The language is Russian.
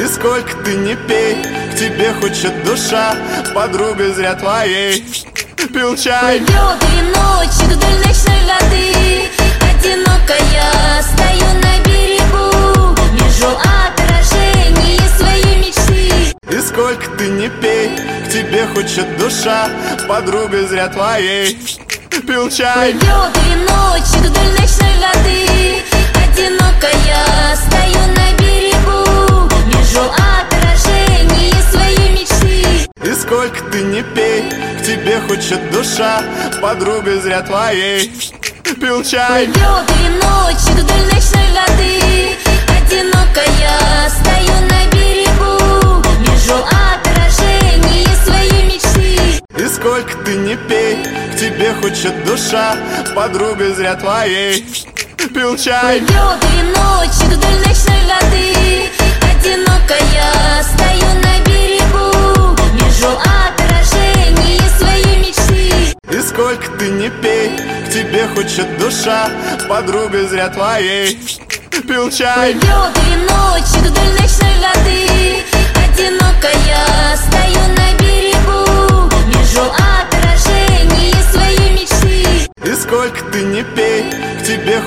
сколько ты не пей, к тебе хочет душа, подруга зря твоей. Пил чай. Плывет веночек вдоль ночной воды, одинокая стою на берегу, вижу отражение своей мечты. И сколько ты не пей, к тебе хочет душа, подруга зря твоей. Пил чай. Плывет веночек вдоль ночной воды, одинокая стою на берегу, вижу отражение своей мечты. И сколько ты не пей, к тебе хочет душа, подруга зря твоей. Пил чай. Плывет веночек вдоль ночной воды, одинокая стою на берегу, вижу отражение своей мечты. И сколько ты не пей, к тебе хочет душа, подруга зря твоей. Пил чай. Плывет веночек вдоль ночной воды, одинокая стою на берегу, вижу отражение своей мечты. И сколько ты не пей, к тебе хочет душа, подруга зря твоей. Пил чай. Плывет веночек вдоль ночной воды, одинокая стою на берегу, вижу отражение своей мечты. И сколько ты не пей, к тебе